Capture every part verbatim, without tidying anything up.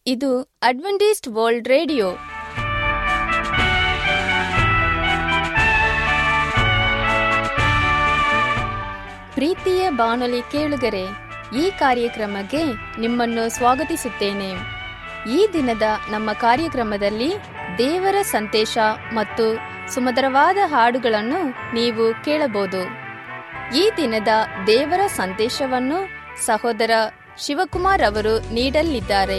ಇದು Adventist world radio. ಪ್ರೀತಿಯ ಬಾನುಲಿ ಕೇಳುಗರೆ, ಈ ಕಾರ್ಯಕ್ರಮಕ್ಕೆ ನಿಮ್ಮನ್ನು ಸ್ವಾಗತಿಸುತ್ತೇನೆ. ಈ ದಿನದ ನಮ್ಮ ಕಾರ್ಯಕ್ರಮದಲ್ಲಿ ದೇವರ ಸಂದೇಶ ಮತ್ತು ಸುಮಧುರವಾದ ಹಾಡುಗಳನ್ನು ನೀವು ಕೇಳಬಹುದು. ಈ ದಿನದ ದೇವರ ಸಂದೇಶವನ್ನು ಸಹೋದರ ಶಿವಕುಮಾರ್ ಅವರು ನೀಡಲಿದ್ದಾರೆ.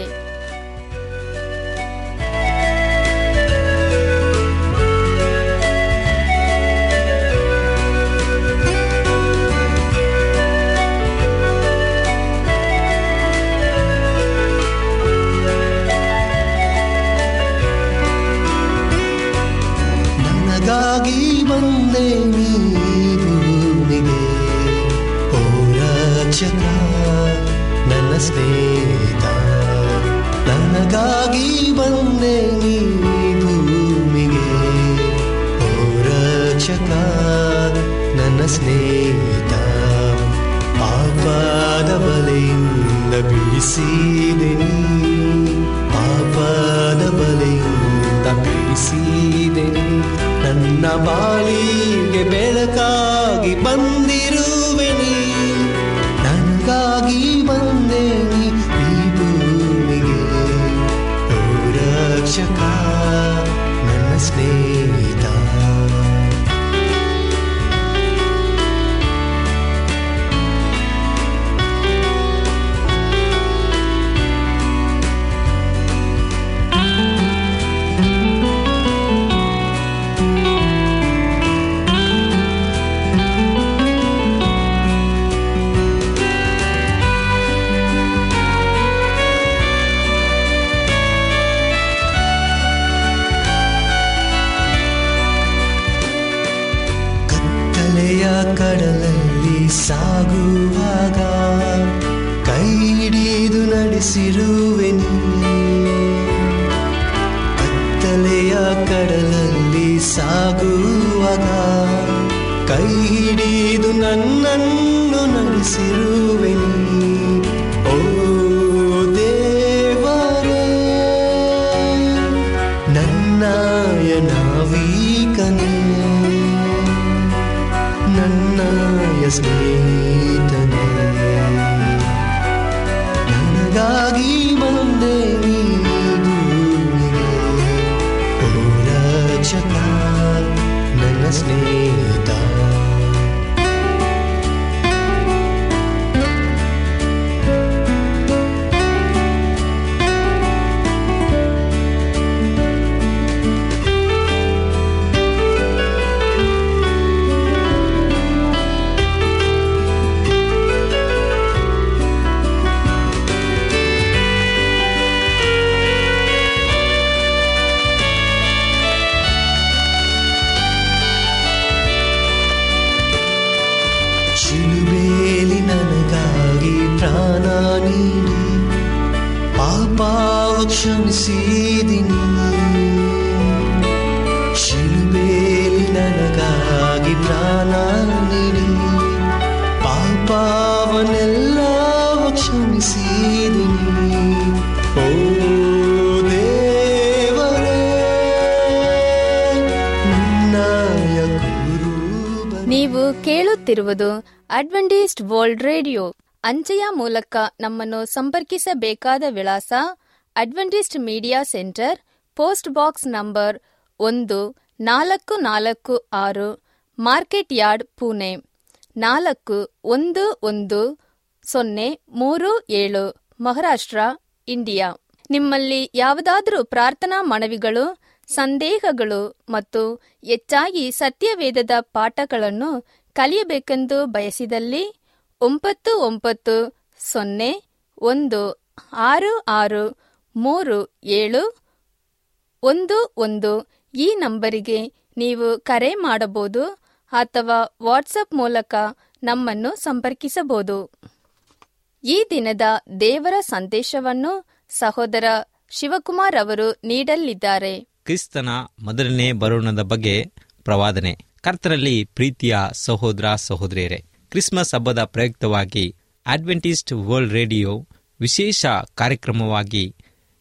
ನನಗಾಗಿ ಬಂದೆ ನೀ ಭೂಮಿಗೆ, ಓ ರಕ್ಷಕ ನನ್ನ ಸ್ನೇಹಿತ. ನನಗಾಗಿ ಬಂದೆ ನೀ ಭೂಮಿಗೆ, ಓ ರಕ್ಷಕ ನನ್ನ ಸ್ನೇಹಿತ. ಪಾಪದ ಬಲೆಯಿಂದ ಬಿಡಿಸಿದೆ ನೀ, ಪಾಪದ ಬಲೆಯಿಂದ ಬಿಡಿಸಿದೆ ನೀ. ನನ್ನ ಬಾಳಿಗೆ ಬೆಳಕಾಗಿ ಬಂದಿರುವೆ ನೀ, ನನಗಾಗಿ ಬಂದೆ ನೀ ಈ ಭೂಮಿಗೆ, ಓ ರಕ್ಷಕ ನನ್ನ ಸ್ನೇಹಿತ. ಕಡಲಲ್ಲಿ ಸಾಗುವಾಗ ಕೈ ಹಿಡಿದು ನಡೆಸಿರುವೆ ನೀ, ಕತ್ತಲೆಯ ಕಡಲಲ್ಲಿ ಸಾಗುವಾಗ ಕೈ ಹಿಡಿದು ನನ್ನನ್ನು ನಡೆಸಿರುವೆ ನೀ. ಓ ದೇವರೇ ನನ್ನಯ ನಾವಿಕನೇ, ನನ್ನಯ ಸ್ನೇಹಿತನೇ. ನನಗಾಗಿ ಬಂದೆ ನೀ ಭೂಮಿಗೆ, ಓ ರಕ್ಷಕ ನನ್ನ ಸ್ನೇಹಿತ. ಶಿಲುಬೆಯಲ್ಲಿ ನನಗಾಗಿ ಪ್ರಾಣ ನೀಡಿ ಪಾಪವ ಕ್ಷಮಿಸಿದಿನಿ, ಶಿಲುಬೆಯಲ್ಲಿ ನನಗಾಗಿ ಪ್ರಾಣ ನೀಡಿ ಪಾಪವನ್ನೆಲ್ಲವ ಕ್ಷಮಿಸಿದಿನಿ. ಓ ದೇವರೇ ನನ್ನಯ ಗುರು. ನೀವು ಕೇಳುತ್ತಿರುವುದು ಅಡ್ವೆಂಟಿಸ್ಟ್ ವರ್ಲ್ಡ್ ರೇಡಿಯೋ. ಅಂಚೆಯ ಮೂಲಕ ನಮ್ಮನ್ನು ಸಂಪರ್ಕಿಸಬೇಕಾದ ವಿಳಾಸ: Adventist Media Centre, post box number ಒಂದು ನಾಲ್ಕು ನಾಲ್ಕು ಆರು, ಮಾರ್ಕೆಟ್ ಯಾರ್ಡ್, ಪುಣೆ ನಾಲ್ಕು ಒಂದು ಒಂದು ಸೊನ್ನೆ ಮೂರು ಏಳು, ಮಹಾರಾಷ್ಟ್ರ, ಇಂಡಿಯಾ. ನಿಮ್ಮಲ್ಲಿ ಯಾವುದಾದರೂ ಪ್ರಾರ್ಥನಾ ಮನವಿಗಳು, ಸಂದೇಹಗಳು ಮತ್ತು ಹೆಚ್ಚಾಗಿ ಸತ್ಯವೇದದ ಪಾಠಗಳನ್ನು ಕಲಿಯಬೇಕೆಂದು ಬಯಸಿದಲ್ಲಿ ಒಂಬತ್ತು ಒಂಬತ್ತು ಸೊನ್ನೆ ಒಂದು ಆರು ಆರು ಮೂರು ಏಳು ಒಂದು ಒಂದು ಈ ನಂಬರಿಗೆ ನೀವು ಕರೆ ಮಾಡಬಹುದು ಅಥವಾ ವಾಟ್ಸಪ್ ಮೂಲಕ ನಮ್ಮನ್ನು ಸಂಪರ್ಕಿಸಬಹುದು. ಈ ದಿನದ ದೇವರ ಸಂದೇಶವನ್ನು ಸಹೋದರ ಶಿವಕುಮಾರ್ ಅವರು ನೀಡಲಿದ್ದಾರೆ. ಕ್ರಿಸ್ತನ ಮೊದಲನೇ ಬರೋಣದ ಬಗ್ಗೆ ಪ್ರವಾದನೆ. ಕರ್ತನಲ್ಲಿ ಪ್ರೀತಿಯ ಸಹೋದರ ಸಹೋದರಿಯರೇ, ಕ್ರಿಸ್ಮಸ್ ಹಬ್ಬದ ಪ್ರಯುಕ್ತವಾಗಿ ಅಡ್ವೆಂಟಿಸ್ಟ್ ವರ್ಲ್ಡ್ ರೇಡಿಯೋ ವಿಶೇಷ ಕಾರ್ಯಕ್ರಮವಾಗಿ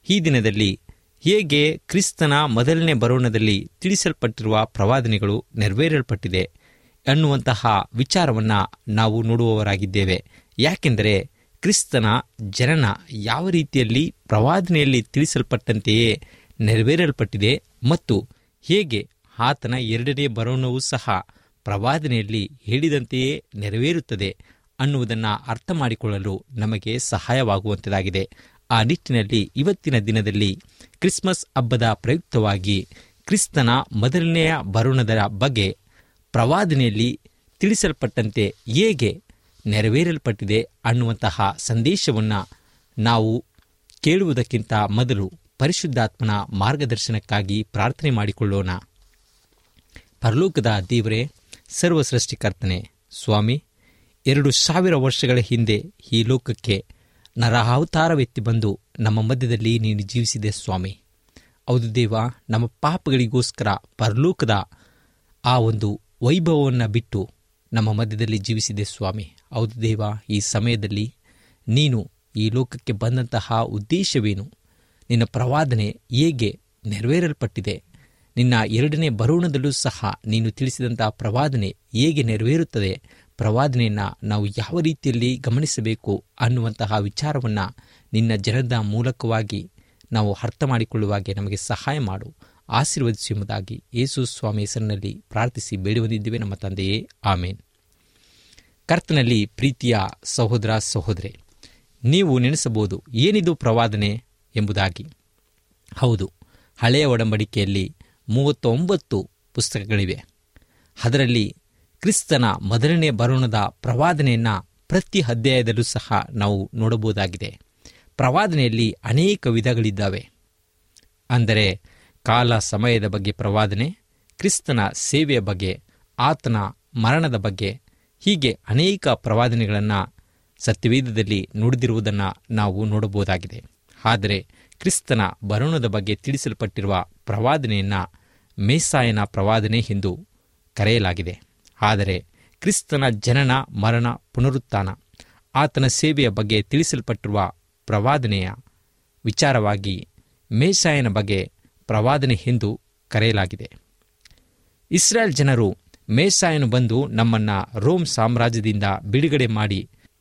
ಈ ದಿನದಲ್ಲಿ ಹೇಗೆ ಕ್ರಿಸ್ತನ ಮೊದಲನೇ ಬರೋಣದಲ್ಲಿ ತಿಳಿಸಲ್ಪಟ್ಟಿರುವ ಪ್ರವಾದನೆಗಳು ನೆರವೇರಲ್ಪಟ್ಟಿದೆ ಅನ್ನುವಂತಹ ವಿಚಾರವನ್ನು ನಾವು ನೋಡುವವರಾಗಿದ್ದೇವೆ. ಯಾಕೆಂದರೆ ಕ್ರಿಸ್ತನ ಜನನ ಯಾವ ರೀತಿಯಲ್ಲಿ ಪ್ರವಾದನೆಯಲ್ಲಿ ತಿಳಿಸಲ್ಪಟ್ಟಂತೆಯೇ ನೆರವೇರಲ್ಪಟ್ಟಿದೆ ಮತ್ತು ಹೇಗೆ ಆತನ ಎರಡನೇ ಬರೋಣವೂ ಸಹ ಪ್ರವಾದನೆಯಲ್ಲಿ ಹೇಳಿದಂತೆಯೇ ನೆರವೇರುತ್ತದೆ ಅನ್ನುವುದನ್ನು ಅರ್ಥ ಮಾಡಿಕೊಳ್ಳಲು ನಮಗೆ ಸಹಾಯವಾಗುವಂಥದ್ದಾಗಿದೆ. ಆ ನಿಟ್ಟಿನಲ್ಲಿ ಇವತ್ತಿನ ದಿನದಲ್ಲಿ ಕ್ರಿಸ್ಮಸ್ ಹಬ್ಬದ ಪ್ರಯುಕ್ತವಾಗಿ ಕ್ರಿಸ್ತನ ಮೊದಲನೆಯ ಬರೋಣದ ಬಗ್ಗೆ ಪ್ರವಾದನೆಯಲ್ಲಿ ತಿಳಿಸಲ್ಪಟ್ಟಂತೆ ಹೇಗೆ ನೆರವೇರಲ್ಪಟ್ಟಿದೆ ಅನ್ನುವಂತಹ ಸಂದೇಶವನ್ನು ನಾವು ಕೇಳುವುದಕ್ಕಿಂತ ಮೊದಲು ಪರಿಶುದ್ಧಾತ್ಮನ ಮಾರ್ಗದರ್ಶನಕ್ಕಾಗಿ ಪ್ರಾರ್ಥನೆ ಮಾಡಿಕೊಳ್ಳೋಣ. ಪರಲೋಕದ ದೇವರೇ, ಸರ್ವ ಸೃಷ್ಟಿಕರ್ತನೆ, ಸ್ವಾಮಿ, ಎರಡು ಸಾವಿರ ವರ್ಷಗಳ ಹಿಂದೆ ಈ ಲೋಕಕ್ಕೆ ನರಾವತಾರವೆತ್ತಿ ಬಂದು ನಮ್ಮ ಮಧ್ಯದಲ್ಲಿ ನೀನು ಜೀವಿಸಿದೆ ಸ್ವಾಮಿ. ಹೌದು ದೇವ, ನಮ್ಮ ಪಾಪಗಳಿಗೋಸ್ಕರ ಪರಲೋಕದ ಆ ಒಂದು ವೈಭವವನ್ನು ಬಿಟ್ಟು ನಮ್ಮ ಮಧ್ಯದಲ್ಲಿ ಜೀವಿಸಿದೆ ಸ್ವಾಮಿ. ಹೌದು ದೇವ, ಈ ಸಮಯದಲ್ಲಿ ನೀನು ಈ ಲೋಕಕ್ಕೆ ಬಂದಂತಹ ಉದ್ದೇಶವೇನು? ನಿನ್ನ ಪ್ರವಾದನೆ ಹೇಗೆ ನೆರವೇರಲ್ಪಟ್ಟಿದೆ? ನಿನ್ನ ಎರಡನೇ ಬರೋಣದಲ್ಲೂ ಸಹ ನೀನು ತಿಳಿಸಿದಂತಹ ಪ್ರವಾದನೆ ಹೇಗೆ ನೆರವೇರುತ್ತದೆ? ಪ್ರವಾದನೆಯನ್ನು ನಾವು ಯಾವ ರೀತಿಯಲ್ಲಿ ಗಮನಿಸಬೇಕು ಅನ್ನುವಂತಹ ವಿಚಾರವನ್ನು ನಿನ್ನ ಜನದ ಮೂಲಕವಾಗಿ ನಾವು ಅರ್ಥ ಮಾಡಿಕೊಳ್ಳುವಾಗೆ ನಮಗೆ ಸಹಾಯ ಮಾಡು, ಆಶೀರ್ವದಿಸುವುದಾಗಿ ಯೇಸು ಸ್ವಾಮಿ ಹೆಸರಿನಲ್ಲಿ ಪ್ರಾರ್ಥಿಸಿ ಬೇಡಿ ಬಂದಿದ್ದೇವೆ ನಮ್ಮ ತಂದೆಯೇ, ಆಮೇನ್. ಕರ್ತನಲ್ಲಿ ಪ್ರೀತಿಯ ಸಹೋದರ ಸಹೋದರಿ, ನೀವು ನೆನೆಸಬಹುದು ಏನಿದು ಪ್ರವಾದನೆ ಎಂಬುದಾಗಿ. ಹೌದು, ಹಳೆಯ ಒಡಂಬಡಿಕೆಯಲ್ಲಿ ಮೂವತ್ತೊಂಬತ್ತು ಪುಸ್ತಕಗಳಿವೆ. ಅದರಲ್ಲಿ ಕ್ರಿಸ್ತನ ಮೊದಲನೇ ಬರೋಣದ ಪ್ರವಾದನೆಯನ್ನು ಪ್ರತಿ ಅಧ್ಯಾಯದಲ್ಲೂ ಸಹ ನಾವು ನೋಡಬಹುದಾಗಿದೆ. ಪ್ರವಾದನೆಯಲ್ಲಿ ಅನೇಕ ವಿಧಗಳಿದ್ದಾವೆ. ಅಂದರೆ ಕಾಲ ಸಮಯದ ಬಗ್ಗೆ ಪ್ರವಾದನೆ, ಕ್ರಿಸ್ತನ ಸೇವೆಯ ಬಗ್ಗೆ, ಆತನ ಮರಣದ ಬಗ್ಗೆ, ಹೀಗೆ ಅನೇಕ ಪ್ರವಾದನೆಗಳನ್ನು ಸತ್ಯವೇದದಲ್ಲಿ ನುಡಿದಿರುವುದನ್ನು ನಾವು ನೋಡಬಹುದಾಗಿದೆ. ಆದರೆ ಕ್ರಿಸ್ತನ ಬರೋಣದ ಬಗ್ಗೆ ತಿಳಿಸಲ್ಪಟ್ಟಿರುವ ಪ್ರವಾದನೆಯನ್ನು ಮೇಸಾಯನ ಪ್ರವಾದನೆ ಎಂದು ಕರೆಯಲಾಗಿದೆ. ಆದರೆ ಕ್ರಿಸ್ತನ ಜನನ, ಮರಣ, ಪುನರುತ್ಥಾನ, ಆತನ ಸೇವೆಯ ಬಗ್ಗೆ ತಿಳಿಸಲ್ಪಟ್ಟಿರುವ ಪ್ರವಾದನೆಯ ವಿಚಾರವಾಗಿ ಮೇಸಾಯನ ಬಗ್ಗೆ ಪ್ರವಾದನೆ ಎಂದು ಕರೆಯಲಾಗಿದೆ. ಇಸ್ರಾಯೇಲ್ ಜನರು ಮೇಸಾಯನು ಬಂದು ನಮ್ಮನ್ನು ರೋಮ್ ಸಾಮ್ರಾಜ್ಯದಿಂದ ಬಿಡುಗಡೆ ಮಾಡಿ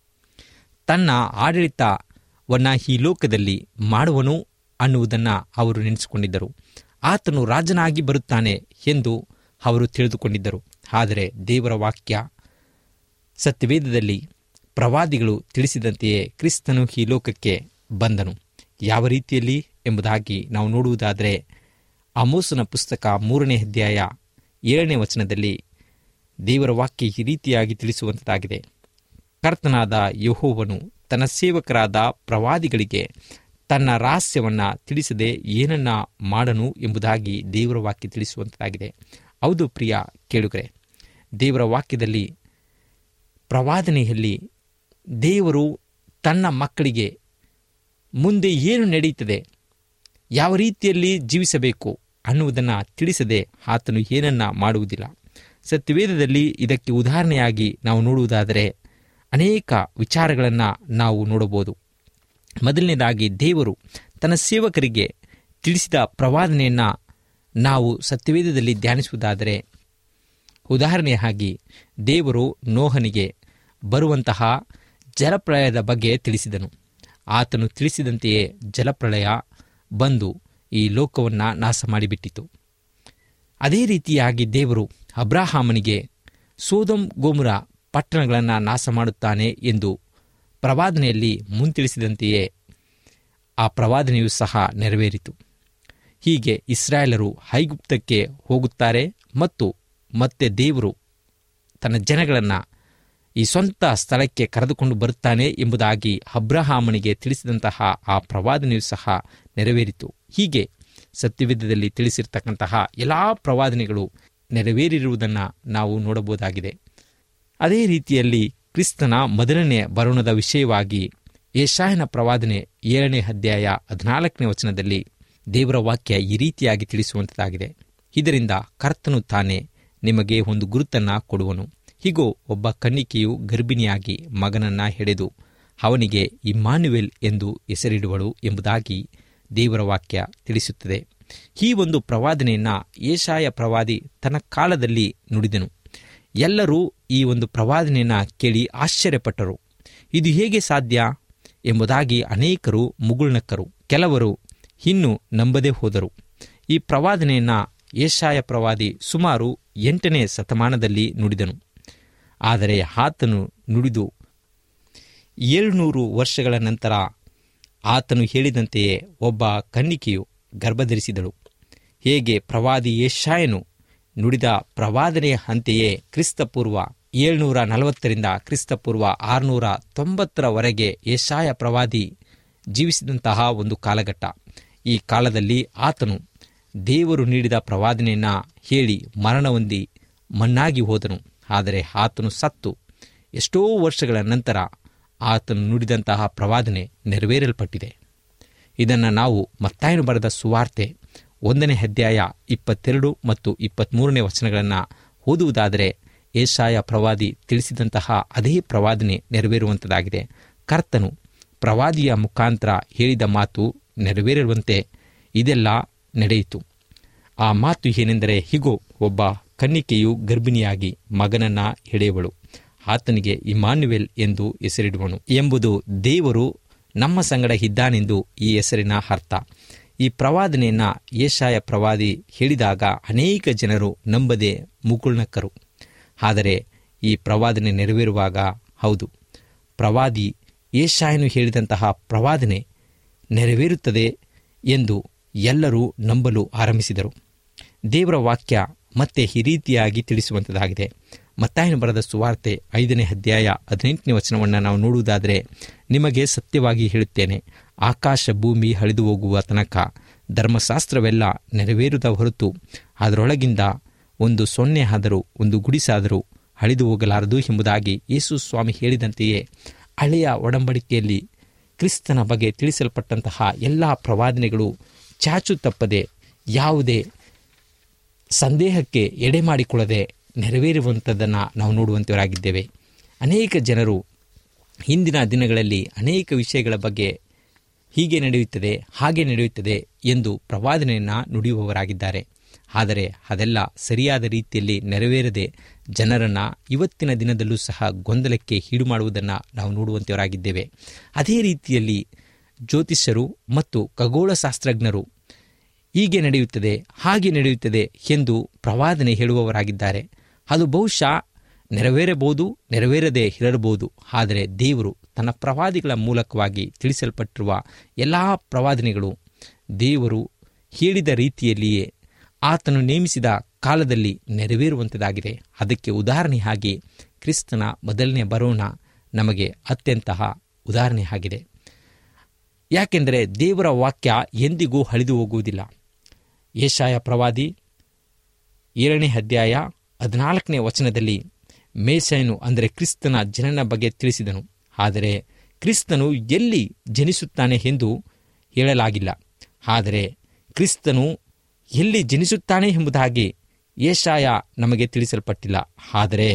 ತನ್ನ ಆಡಳಿತವನ್ನು ಈ ಲೋಕದಲ್ಲಿ ಮಾಡುವನು ಅನ್ನುವುದನ್ನು ಅವರು ನೆನೆಸಿಕೊಂಡಿದ್ದರು. ಆತನು ರಾಜನಾಗಿ ಬರುತ್ತಾನೆ ಎಂದು ಅವರು ತಿಳಿದುಕೊಂಡಿದ್ದರು. ಆದರೆ ದೇವರ ವಾಕ್ಯ ಸತ್ಯವೇದದಲ್ಲಿ ಪ್ರವಾದಿಗಳು ತಿಳಿಸಿದಂತೆಯೇ ಕ್ರಿಸ್ತನು ಈ ಲೋಕಕ್ಕೆ ಬಂದನು. ಯಾವ ರೀತಿಯಲ್ಲಿ ಎಂಬುದಾಗಿ ನಾವು ನೋಡುವುದಾದರೆ ಆಮೋಸನ ಪುಸ್ತಕ ಮೂರನೇ ಅಧ್ಯಾಯ ಏಳನೇ ವಚನದಲ್ಲಿ ದೇವರ ವಾಕ್ಯ ಈ ರೀತಿಯಾಗಿ ತಿಳಿಸುವಂಥದ್ದಾಗಿದೆ. ಕರ್ತನಾದ ಯೆಹೋವನು ತನ್ನ ಸೇವಕರಾದ ಪ್ರವಾದಿಗಳಿಗೆ ತನ್ನ ರಹಸ್ಯವನ್ನು ತಿಳಿಸದೆ ಏನನ್ನ ಮಾಡನು ಎಂಬುದಾಗಿ ದೇವರ ವಾಕ್ಯ ತಿಳಿಸುವಂಥದ್ದಾಗಿದೆ. ಹೌದು ಪ್ರಿಯ ಕೇಳುಗರೆ, ದೇವರ ವಾಕ್ಯದಲ್ಲಿ ಪ್ರವಾದನೆಯಲ್ಲಿ ದೇವರು ತನ್ನ ಮಕ್ಕಳಿಗೆ ಮುಂದೆ ಏನು ನಡೆಯುತ್ತದೆ, ಯಾವ ರೀತಿಯಲ್ಲಿ ಜೀವಿಸಬೇಕು ಅನ್ನುವುದನ್ನು ತಿಳಿಸದೆ ಆತನು ಏನನ್ನ ಮಾಡುವುದಿಲ್ಲ. ಸತ್ಯವೇದದಲ್ಲಿ ಇದಕ್ಕೆ ಉದಾಹರಣೆಯಾಗಿ ನಾವು ನೋಡುವುದಾದರೆ ಅನೇಕ ವಿಚಾರಗಳನ್ನು ನಾವು ನೋಡಬಹುದು. ಮೊದಲನೇದಾಗಿ ದೇವರು ತನ್ನ ಸೇವಕರಿಗೆ ತಿಳಿಸಿದ ಪ್ರವಾದನೆಯನ್ನು ನಾವು ಸತ್ಯವೇದದಲ್ಲಿ ಧ್ಯಾನಿಸುವುದಾದರೆ, ಉದಾಹರಣೆಯಾಗಿ ದೇವರು ನೋಹನಿಗೆ ಬರುವಂತಹ ಜಲಪ್ರಳಯದ ಬಗ್ಗೆ ತಿಳಿಸಿದನು. ಆತನು ತಿಳಿಸಿದಂತೆಯೇ ಜಲಪ್ರಳಯ ಬಂದು ಈ ಲೋಕವನ್ನು ನಾಶ ಮಾಡಿಬಿಟ್ಟಿತು. ಅದೇ ರೀತಿಯಾಗಿ ದೇವರು ಅಬ್ರಹಾಮನಿಗೆ ಸೋದೋಮ್ ಗೊಮೋರ ಪಟ್ಟಣಗಳನ್ನು ನಾಶ ಮಾಡುತ್ತಾನೆ ಎಂದು ಪ್ರವಾದನೆಯಲ್ಲಿ ಮುಂತಿಳಿಸಿದಂತೆಯೇ ಆ ಪ್ರವಾದನೆಯೂ ಸಹ ನೆರವೇರಿತು. ಹೀಗೆ ಇಸ್ರಾಯೇಲರು ಐಗುಪ್ತಕ್ಕೆ ಹೋಗುತ್ತಾರೆ ಮತ್ತು ಮತ್ತೆ ದೇವರು ತನ್ನ ಜನಗಳನ್ನು ಈ ಸ್ವಂತ ಸ್ಥಳಕ್ಕೆ ಕರೆದುಕೊಂಡು ಬರುತ್ತಾನೆ ಎಂಬುದಾಗಿ ಅಬ್ರಹಾಮನಿಗೆ ತಿಳಿಸಿದಂತಹ ಆ ಪ್ರವಾದನೆಯೂ ಸಹ ನೆರವೇರಿತು. ಹೀಗೆ ಸತ್ಯವೇದದಲ್ಲಿ ತಿಳಿಸಿರ್ತಕ್ಕಂತಹ ಎಲ್ಲ ಪ್ರವಾದನೆಗಳು ನೆರವೇರಿರುವುದನ್ನು ನಾವು ನೋಡಬಹುದಾಗಿದೆ. ಅದೇ ರೀತಿಯಲ್ಲಿ ಕ್ರಿಸ್ತನ ಮೊದಲನೇ ಬರೋಣದ ವಿಷಯವಾಗಿ ಯೆಶಾಯನ ಪ್ರವಾದನೆ ಏಳನೇ ಅಧ್ಯಾಯ ಹದಿನಾಲ್ಕನೇ ವಚನದಲ್ಲಿ ದೇವರ ವಾಕ್ಯ ಈ ರೀತಿಯಾಗಿ ತಿಳಿಸುವಂಥದ್ದಾಗಿದೆ. ಇದರಿಂದ ಕರ್ತನು ತಾನೇ ನಿಮಗೆ ಒಂದು ಗುರುತನ್ನು ಕೊಡುವನು. ಹೀಗೋ ಒಬ್ಬ ಕನ್ನಿಕೆಯು ಗರ್ಭಿಣಿಯಾಗಿ ಮಗನನ್ನ ಹೆಡೆದು ಅವನಿಗೆ ಇಮ್ಮಾನುವೇಲ್ ಎಂದು ಹೆಸರಿಡುವಳು ಎಂಬುದಾಗಿ ದೇವರ ವಾಕ್ಯ ತಿಳಿಸುತ್ತದೆ. ಈ ಒಂದು ಪ್ರವಾದನೆಯನ್ನು ಯೆಶಾಯ ಪ್ರವಾದಿ ತನ್ನ ಕಾಲದಲ್ಲಿ ನುಡಿದನು. ಎಲ್ಲರೂ ಈ ಒಂದು ಪ್ರವಾದನೆಯನ್ನು ಕೇಳಿ ಆಶ್ಚರ್ಯಪಟ್ಟರು. ಇದು ಹೇಗೆ ಸಾಧ್ಯ ಎಂಬುದಾಗಿ ಅನೇಕರು ಮುಗುಳ್ನಕ್ಕರು. ಕೆಲವರು ಇನ್ನೂ ನಂಬದೇ ಹೋದರು. ಈ ಪ್ರವಾದನೆಯನ್ನು ಯೆಶಾಯ ಪ್ರವಾದಿ ಸುಮಾರು ಎಂಟನೇ ಶತಮಾನದಲ್ಲಿ ನುಡಿದನು. ಆದರೆ ಆತನು ನುಡಿದು ಏಳುನೂರು ವರ್ಷಗಳ ನಂತರ ಆತನು ಹೇಳಿದಂತೆಯೇ ಒಬ್ಬ ಕನ್ನಿಕೆಯು ಗರ್ಭಧರಿಸಿದಳು. ಹೇಗೆ ಪ್ರವಾದಿ ಯೆಶಾಯನು ನುಡಿದ ಪ್ರವಾದನೆಯ ಅಂತೆಯೇ ಕ್ರಿಸ್ತಪೂರ್ವ ಏಳ್ನೂರ ನಲವತ್ತರಿಂದ ಕ್ರಿಸ್ತಪೂರ್ವ ಆರುನೂರ ತೊಂಬತ್ತರವರೆಗೆ ಯೆಶಾಯ ಪ್ರವಾದಿ ಜೀವಿಸಿದಂತಹ ಒಂದು ಕಾಲಘಟ್ಟ. ಈ ಕಾಲದಲ್ಲಿ ಆತನು ದೇವರು ನೀಡಿದ ಪ್ರವಾದನೆಯನ್ನು ಹೇಳಿ ಮರಣ ಹೊಂದಿ ಮಣ್ಣಾಗಿ ಹೋದನು. ಆದರೆ ಆತನು ಸತ್ತು ಎಷ್ಟೋ ವರ್ಷಗಳ ನಂತರ ಆತನು ನುಡಿದಂತಹ ಪ್ರವಾದನೆ ನೆರವೇರಲ್ಪಟ್ಟಿದೆ. ಇದನ್ನು ನಾವು ಮತ್ತಾಯನು ಬರೆದ ಸುವಾರ್ತೆ ಒಂದನೇ ಅಧ್ಯಾಯ ಇಪ್ಪತ್ತೆರಡು ಮತ್ತು ಇಪ್ಪತ್ತ್ಮೂರನೇ ವಚನಗಳನ್ನು ಓದುವುದಾದರೆ ಯೆಶಾಯ ಪ್ರವಾದಿ ತಿಳಿಸಿದಂತಹ ಅದೇ ಪ್ರವಾದನೆ ನೆರವೇರುವಂಥದ್ದಾಗಿದೆ. ಕರ್ತನು ಪ್ರವಾದಿಯ ಮುಖಾಂತರ ಹೇಳಿದ ಮಾತು ನೆರವೇರುವಂತೆ ಇದೆಲ್ಲ ನಡೆಯಿತು. ಆ ಮಾತು ಏನೆಂದರೆ, ಹೀಗೋ ಒಬ್ಬ ಕನ್ನಿಕೆಯು ಗರ್ಭಿಣಿಯಾಗಿ ಮಗನನ್ನು ಹೆಡೆಯುವಳು, ಆತನಿಗೆ ಇಮ್ಮಾನುವೇಲ್ ಎಂದು ಹೆಸರಿಡುವನು ಎಂಬುದು ದೇವರು ನಮ್ಮ ಸಂಗಡ ಇದ್ದಾನೆಂದು ಈ ಹೆಸರಿನ ಅರ್ಥ. ಈ ಪ್ರವಾದನೆಯನ್ನು ಯೆಶಾಯ ಪ್ರವಾದಿ ಹೇಳಿದಾಗ ಅನೇಕ ಜನರು ನಂಬದೆ ಮುಗುಳ್ನಕ್ಕರು. ಆದರೆ ಈ ಪ್ರವಾದನೆ ನೆರವೇರುವಾಗ ಹೌದು, ಪ್ರವಾದಿ ಯೆಶಾಯನು ಹೇಳಿದಂತಹ ಪ್ರವಾದನೆ ನೆರವೇರುತ್ತದೆ ಎಂದು ಎಲ್ಲರೂ ನಂಬಲು ಆರಂಭಿಸಿದರು. ದೇವರ ವಾಕ್ಯ ಮತ್ತೆ ಈ ರೀತಿಯಾಗಿ ತಿಳಿಸುವಂಥದ್ದಾಗಿದೆ. ಮತ್ತಾಯನು ಬರೆದ ಸುವಾರ್ತೆ ಐದನೇ ಅಧ್ಯಾಯ ಹದಿನೆಂಟನೇ ವಚನವನ್ನು ನಾವು ನೋಡುವುದಾದರೆ, ನಿಮಗೆ ಸತ್ಯವಾಗಿ ಹೇಳುತ್ತೇನೆ, ಆಕಾಶ ಭೂಮಿ ಅಳಿದು ಹೋಗುವ ತನಕ ಧರ್ಮಶಾಸ್ತ್ರವೆಲ್ಲ ನೆರವೇರುದ ಹೊರತು ಅದರೊಳಗಿಂದ ಒಂದು ಸೊನ್ನೆ ಆದರೂ ಒಂದು ಗುಡಿಸಾದರೂ ಅಳಿದು ಹೋಗಲಾರದು ಎಂಬುದಾಗಿ ಯೇಸು ಸ್ವಾಮಿ ಹೇಳಿದಂತೆಯೇ ಹಳೆಯ ಒಡಂಬಡಿಕೆಯಲ್ಲಿ ಕ್ರಿಸ್ತನ ಬಗ್ಗೆ ತಿಳಿಸಲ್ಪಟ್ಟಂತಹ ಎಲ್ಲ ಪ್ರವಾದನೆಗಳು ಚಾಚು ತಪ್ಪದೆ ಯಾವುದೇ ಸಂದೇಹಕ್ಕೆ ಎಡೆ ಮಾಡಿಕೊಳ್ಳದೆ ನೆರವೇರುವಂಥದ್ದನ್ನು ನಾವು ನೋಡುವಂತವರಾಗಿದ್ದೇವೆ. ಅನೇಕ ಜನರು ಹಿಂದಿನ ದಿನಗಳಲ್ಲಿ ಅನೇಕ ವಿಷಯಗಳ ಬಗ್ಗೆ ಹೀಗೆ ನಡೆಯುತ್ತದೆ ಹಾಗೆ ನಡೆಯುತ್ತದೆ ಎಂದು ಪ್ರವಾದನೆಯನ್ನು ನುಡಿಯುವವರಾಗಿದ್ದಾರೆ. ಆದರೆ ಅದೆಲ್ಲ ಸರಿಯಾದ ರೀತಿಯಲ್ಲಿ ನೆರವೇರದೆ ಜನರನ್ನು ಇವತ್ತಿನ ದಿನದಲ್ಲೂ ಸಹ ಗೊಂದಲಕ್ಕೆ ಈಡು ಮಾಡುವುದನ್ನು ನಾವು ನೋಡುವಂತವರಾಗಿದ್ದೇವೆ. ಅದೇ ರೀತಿಯಲ್ಲಿ ಜ್ಯೋತಿಷ್ಯರು ಮತ್ತು ಖಗೋಳಶಾಸ್ತ್ರಜ್ಞರು ಹೀಗೆ ನಡೆಯುತ್ತದೆ ಹಾಗೆ ನಡೆಯುತ್ತದೆ ಎಂದು ಪ್ರವಾದನೆ ಹೇಳುವವರಾಗಿದ್ದಾರೆ. ಅದು ಬಹುಶಃ ನೆರವೇರಬಹುದು, ನೆರವೇರದೆ ಇರಬಹುದು. ಆದರೆ ದೇವರು ತನ್ನ ಪ್ರವಾದಿಗಳ ಮೂಲಕವಾಗಿ ತಿಳಿಸಲ್ಪಟ್ಟಿರುವ ಎಲ್ಲ ಪ್ರವಾದನೆಗಳು ದೇವರು ಹೇಳಿದ ರೀತಿಯಲ್ಲಿಯೇ ಆತನು ನೇಮಿಸಿದ ಕಾಲದಲ್ಲಿ ನೆರವೇರುವಂಥದ್ದಾಗಿದೆ. ಅದಕ್ಕೆ ಉದಾಹರಣೆಯಾಗಿ ಕ್ರಿಸ್ತನ ಮೊದಲನೇ ಬರೋಣ ನಮಗೆ ಅತ್ಯಂತ ಉದಾಹರಣೆ ಆಗಿದೆ. ಯಾಕೆಂದರೆ ದೇವರ ವಾಕ್ಯ ಎಂದಿಗೂ ಅಳಿದು ಹೋಗುವುದಿಲ್ಲ. ಯೆಶಾಯ ಪ್ರವಾದಿ ಏಳನೇ ಅಧ್ಯಾಯ ಹದಿನಾಲ್ಕನೇ ವಚನದಲ್ಲಿ ಮೇಸಯನು ಅಂದರೆ ಕ್ರಿಸ್ತನ ಜನನ ಬಗ್ಗೆ ತಿಳಿಸಿದನು. ಆದರೆ ಕ್ರಿಸ್ತನು ಎಲ್ಲಿ ಜನಿಸುತ್ತಾನೆ ಎಂದು ಹೇಳಲಾಗಿಲ್ಲ. ಆದರೆ ಕ್ರಿಸ್ತನು ಎಲ್ಲಿ ಜನಿಸುತ್ತಾನೆ ಎಂಬುದಾಗಿ ಯೆಶಾಯ ನಮಗೆ ತಿಳಿಸಲ್ಪಟ್ಟಿಲ್ಲ. ಆದರೆ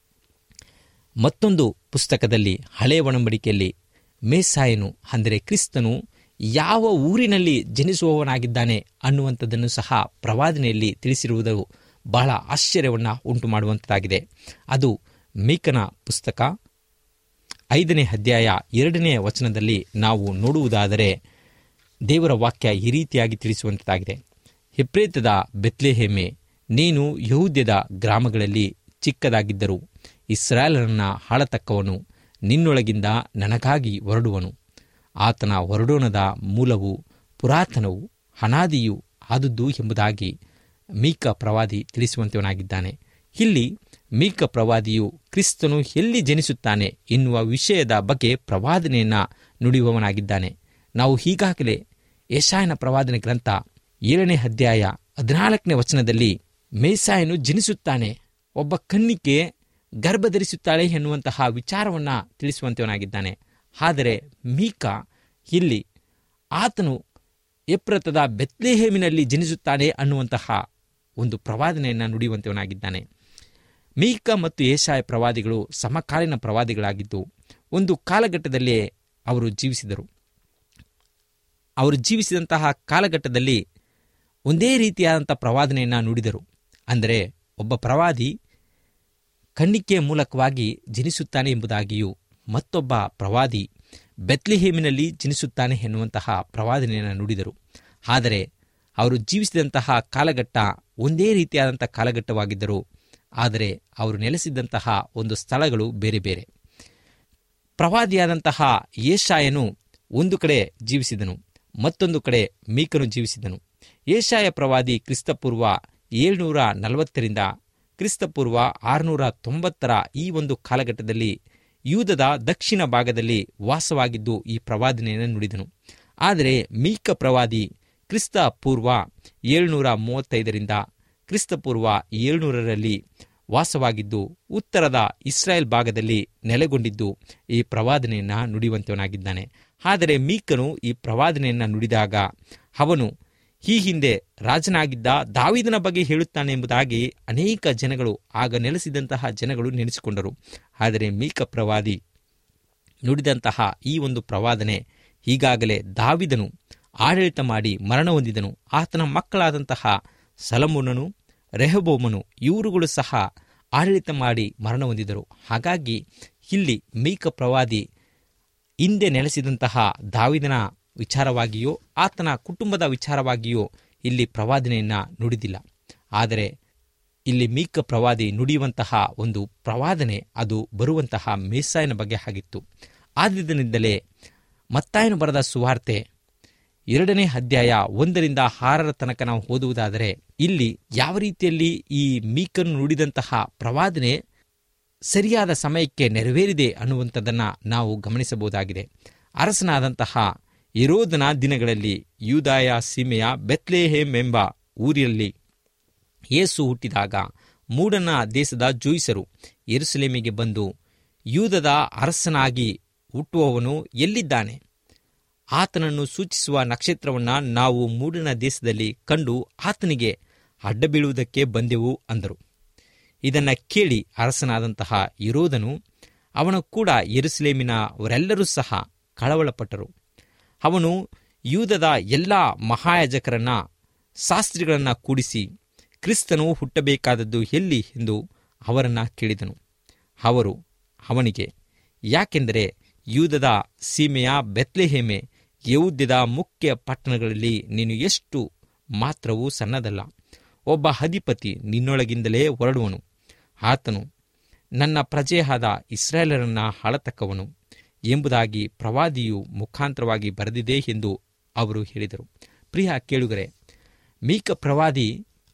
ಮತ್ತೊಂದು ಪುಸ್ತಕದಲ್ಲಿ ಹಳೆಯ ಒಡಂಬಡಿಕೆಯಲ್ಲಿ ಮೇಸಾಯನು ಅಂದರೆ ಕ್ರಿಸ್ತನು ಯಾವ ಊರಿನಲ್ಲಿ ಜನಿಸುವವನಾಗಿದ್ದಾನೆ ಅನ್ನುವಂಥದ್ದನ್ನು ಸಹ ಪ್ರವಾದನೆಯಲ್ಲಿ ತಿಳಿಸಿರುವುದು ಬಹಳ ಆಶ್ಚರ್ಯವನ್ನು ಉಂಟು ಮಾಡುವಂಥದ್ದಾಗಿದೆ. ಅದು ಮೀಕನ ಪುಸ್ತಕ ಐದನೇ ಅಧ್ಯಾಯ ಎರಡನೇ ವಚನದಲ್ಲಿ ನಾವು ನೋಡುವುದಾದರೆ ದೇವರ ವಾಕ್ಯ ಈ ರೀತಿಯಾಗಿ ತಿಳಿಸುವಂಥದ್ದಾಗಿದೆ. ಎಫ್ರೇತದ ಬೆತ್ಲೆಹೇಮೆ, ನೀನು ಯೆಹೂದ್ಯದ ಗ್ರಾಮಗಳಲ್ಲಿ ಚಿಕ್ಕದಾಗಿದ್ದರೂ ಇಸ್ರಾಯೇಲರನ್ನು ಆಳತಕ್ಕವನು ನಿನ್ನೊಳಗಿಂದ ನನಗಾಗಿ ಹೊರಡುವನು. ಆತನ ಹೊರಡೋಣದ ಮೂಲವು ಪುರಾತನವು ಅನಾದಿಯೂ ಆದುದು ಎಂಬುದಾಗಿ ಮೀಕ ಪ್ರವಾದಿ ತಿಳಿಸುವಂತವನಾಗಿದ್ದಾನೆ. ಇಲ್ಲಿ ಮೀಕ ಪ್ರವಾದಿಯು ಕ್ರಿಸ್ತನು ಎಲ್ಲಿ ಜನಿಸುತ್ತಾನೆ ಎನ್ನುವ ವಿಷಯದ ಬಗ್ಗೆ ಪ್ರವಾದನೆಯನ್ನು ನುಡಿಯುವವನಾಗಿದ್ದಾನೆ. ನಾವು ಈಗಾಗಲೇ ಯೆಶಾಯನ ಪ್ರವಾದನೆ ಗ್ರಂಥ ಏಳನೇ ಅಧ್ಯಾಯ ಹದಿನಾಲ್ಕನೇ ವಚನದಲ್ಲಿ ಮೇಸಾಯನು ಜನಿಸುತ್ತಾನೆ, ಒಬ್ಬ ಕನ್ನಿಕೆ ಗರ್ಭಧರಿಸುತ್ತಾಳೆ ಎನ್ನುವಂತಹ ವಿಚಾರವನ್ನು ತಿಳಿಸುವಂತವನಾಗಿದ್ದಾನೆ. ಆದರೆ ಮೀಕ ಇಲ್ಲಿ ಆತನು ಎಫ್ರಾತದ ಬೆತ್ಲೆಹೇಮಿನಲ್ಲಿ ಜನಿಸುತ್ತಾನೆ ಅನ್ನುವಂತಹ ಒಂದು ಪ್ರವಾದನೆಯನ್ನು ನುಡಿಯುವಂತವನಾಗಿದ್ದಾನೆ. ಮೀಕ ಮತ್ತು ಯೆಶಾಯ ಪ್ರವಾದಿಗಳು ಸಮಕಾಲೀನ ಪ್ರವಾದಿಗಳಾಗಿದ್ದು ಒಂದು ಕಾಲಘಟ್ಟದಲ್ಲೇ ಅವರು ಜೀವಿಸಿದರು. ಅವರು ಜೀವಿಸಿದಂತಹ ಕಾಲಘಟ್ಟದಲ್ಲಿ ಒಂದೇ ರೀತಿಯಾದಂಥ ಪ್ರವಾದನೆಯನ್ನು ನುಡಿದರು. ಅಂದರೆ ಒಬ್ಬ ಪ್ರವಾದಿ ಕಣ್ಣಿಕೆಯ ಮೂಲಕವಾಗಿ ಜನಿಸುತ್ತಾನೆ ಎಂಬುದಾಗಿಯೂ ಮತ್ತೊಬ್ಬ ಪ್ರವಾದಿ ಬೆತ್ಲೆಹೇಮಿನಲ್ಲಿ ಜನಿಸುತ್ತಾನೆ ಎನ್ನುವಂತಹ ಪ್ರವಾದನೆಯನ್ನು ನುಡಿದರು. ಆದರೆ ಅವರು ಜೀವಿಸಿದಂತಹ ಕಾಲಘಟ್ಟ ಒಂದೇ ರೀತಿಯಾದಂಥ ಕಾಲಘಟ್ಟವಾಗಿದ್ದರು. ಆದರೆ ಅವರು ನೆಲೆಸಿದ್ದಂತಹ ಒಂದು ಸ್ಥಳಗಳು ಬೇರೆ ಬೇರೆ. ಪ್ರವಾದಿಯಾದಂತಹ ಯೆಶಾಯನು ಒಂದು ಕಡೆ ಜೀವಿಸಿದನು, ಮತ್ತೊಂದು ಕಡೆ ಮೀಕನು ಜೀವಿಸಿದನು. ಯೆಶಾಯ ಪ್ರವಾದಿ ಕ್ರಿಸ್ತಪೂರ್ವ ಏಳ್ನೂರ ನಲವತ್ತರಿಂದ ಕ್ರಿಸ್ತಪೂರ್ವ ಆರುನೂರ ತೊಂಬತ್ತರ ಈ ಒಂದು ಕಾಲಘಟ್ಟದಲ್ಲಿ ಯೂದದ ದಕ್ಷಿಣ ಭಾಗದಲ್ಲಿ ವಾಸವಾಗಿದ್ದು ಈ ಪ್ರವಾದನೆಯನ್ನು ನುಡಿದನು. ಆದರೆ ಮೀಕ ಪ್ರವಾದಿ ಕ್ರಿಸ್ತ ಪೂರ್ವ ಏಳ್ನೂರ ಮೂವತ್ತೈದರಿಂದ ಕ್ರಿಸ್ತಪೂರ್ವ ಏಳ್ನೂರರಲ್ಲಿ ವಾಸವಾಗಿದ್ದು ಉತ್ತರದ ಇಸ್ರಾಯೇಲ್ ಭಾಗದಲ್ಲಿ ನೆಲೆಗೊಂಡಿದ್ದು ಈ ಪ್ರವಾದನೆಯನ್ನು ನುಡಿಯುವಂತವನಾಗಿದ್ದಾನೆ. ಆದರೆ ಮೀಕನು ಈ ಪ್ರವಾದನೆಯನ್ನು ನುಡಿದಾಗ ಅವನು ಈ ಹಿಂದೆ ರಾಜನಾಗಿದ್ದ ದಾವೀದನ ಬಗ್ಗೆ ಹೇಳುತ್ತಾನೆ ಎಂಬುದಾಗಿ ಅನೇಕ ಜನಗಳು, ಆಗ ನೆಲೆಸಿದಂತಹ ಜನಗಳು ನೆನೆಸಿಕೊಂಡರು. ಆದರೆ ಮೀಕ ಪ್ರವಾದಿ ನುಡಿದಂತಹ ಈ ಒಂದು ಪ್ರವಾದನೆ, ಈಗಾಗಲೇ ದಾವೀದನು ಆಡಳಿತ ಮಾಡಿ ಮರಣ ಹೊಂದಿದನು, ಆತನ ಮಕ್ಕಳಾದಂತಹ ಸಲಮೋನನು, ರೆಹಬೋಮನು ಇವರುಗಳು ಸಹ ಆಡಳಿತ ಮಾಡಿ ಮರಣ ಹೊಂದಿದರು. ಹಾಗಾಗಿ ಇಲ್ಲಿ ಮೀಕ ಪ್ರವಾದಿ ಹಿಂದೆ ನೆಲೆಸಿದಂತಹ ದಾವೀದನ ವಿಚಾರವಾಗಿಯೋ ಆತನ ಕುಟುಂಬದ ವಿಚಾರವಾಗಿಯೋ ಇಲ್ಲಿ ಪ್ರವಾದನೆಯನ್ನು ನುಡಿದಿಲ್ಲ. ಆದರೆ ಇಲ್ಲಿ ಮೀಕ ಪ್ರವಾದಿ ನುಡಿಯುವಂತಹ ಒಂದು ಪ್ರವಾದನೆ ಅದು ಬರುವಂತಹ ಮೆಸ್ಸಾಯನ ಬಗ್ಗೆ ಆಗಿತ್ತು. ಆದ್ದರಿಂದಲೇ ಮತ್ತಾಯನು ಬರೆದ ಸುವಾರ್ತೆ ಎರಡನೇ ಅಧ್ಯಾಯ ಒಂದರಿಂದ ಆರರ ತನಕ ನಾವು ಓದುವುದಾದರೆ ಇಲ್ಲಿ ಯಾವ ರೀತಿಯಲ್ಲಿ ಈ ಮೀಕನು ನುಡಿದಂತಹ ಪ್ರವಾದನೆ ಸರಿಯಾದ ಸಮಯಕ್ಕೆ ನೆರವೇರಿದೆ ಅನ್ನುವಂಥದ್ದನ್ನು ನಾವು ಗಮನಿಸಬಹುದಾಗಿದೆ. ಅರಸನಾದಂತಹ ಹೆರೋದನ ದಿನಗಳಲ್ಲಿ ಯೂದಾಯ ಸೀಮೆಯ ಬೆತ್ಲೆಹೇಮ್ ಎಂಬ ಊರಿನಲ್ಲಿ ಯೇಸು ಹುಟ್ಟಿದಾಗ ಮೂಡನ ದೇಶದ ಜೂಯಿಸರು ಯೆರೂಸಲೇಮಿಗೆ ಬಂದು, ಯೂದದ ಅರಸನಾಗಿ ಹುಟ್ಟುವವನು ಎಲ್ಲಿದ್ದಾನೆ? ಆತನನ್ನು ಸೂಚಿಸುವ ನಕ್ಷತ್ರವನ್ನು ನಾವು ಮೂಡನ ದೇಶದಲ್ಲಿ ಕಂಡು ಆತನಿಗೆ ಅಡ್ಡ ಬೀಳುವುದಕ್ಕೆ ಬಂದೆವು ಅಂದರು. ಇದನ್ನು ಕೇಳಿ ಅರಸನಾದಂತಹ ಹೆರೋದನು ಅವನು ಕೂಡ ಯೆರೂಸಲೇಮಿನವರೆಲ್ಲರೂ ಸಹ ಕಳವಳಪಟ್ಟರು. ಅವನು ಯೂದದ ಎಲ್ಲ ಮಹಾಯಾಜಕರನ್ನ ಶಾಸ್ತ್ರಿಗಳನ್ನು ಕೂಡಿಸಿ ಕ್ರಿಸ್ತನು ಹುಟ್ಟಬೇಕಾದದ್ದು ಎಲ್ಲಿ ಎಂದು ಅವರನ್ನು ಕೇಳಿದನು. ಅವರು ಅವನಿಗೆ, ಯಾಕೆಂದರೆ ಯೂದದ ಸೀಮೆಯ ಬೆತ್ಲೆಹೇಮೆ, ಯೆಹೂದ್ಯದ ಮುಖ್ಯ ಪಟ್ಟಣಗಳಲ್ಲಿ ನೀನು ಎಷ್ಟು ಮಾತ್ರವೂ ಸಣ್ಣದಲ್ಲ. ಒಬ್ಬ ಅಧಿಪತಿ ನಿನ್ನೊಳಗಿಂದಲೇ ಹೊರಡುವನು. ಆತನು ನನ್ನ ಪ್ರಜೆಯಾದ ಇಸ್ರಾಯೇಲರನ್ನ ಆಳತಕ್ಕವನು ಎಂಬುದಾಗಿ ಪ್ರವಾದಿಯು ಮುಖಾಂತರವಾಗಿ ಬರೆದಿದೆ ಎಂದು ಅವರು ಹೇಳಿದರು. ಪ್ರಿಯ ಕೇಳುಗರೆ, ಮೀಕ ಪ್ರವಾದಿ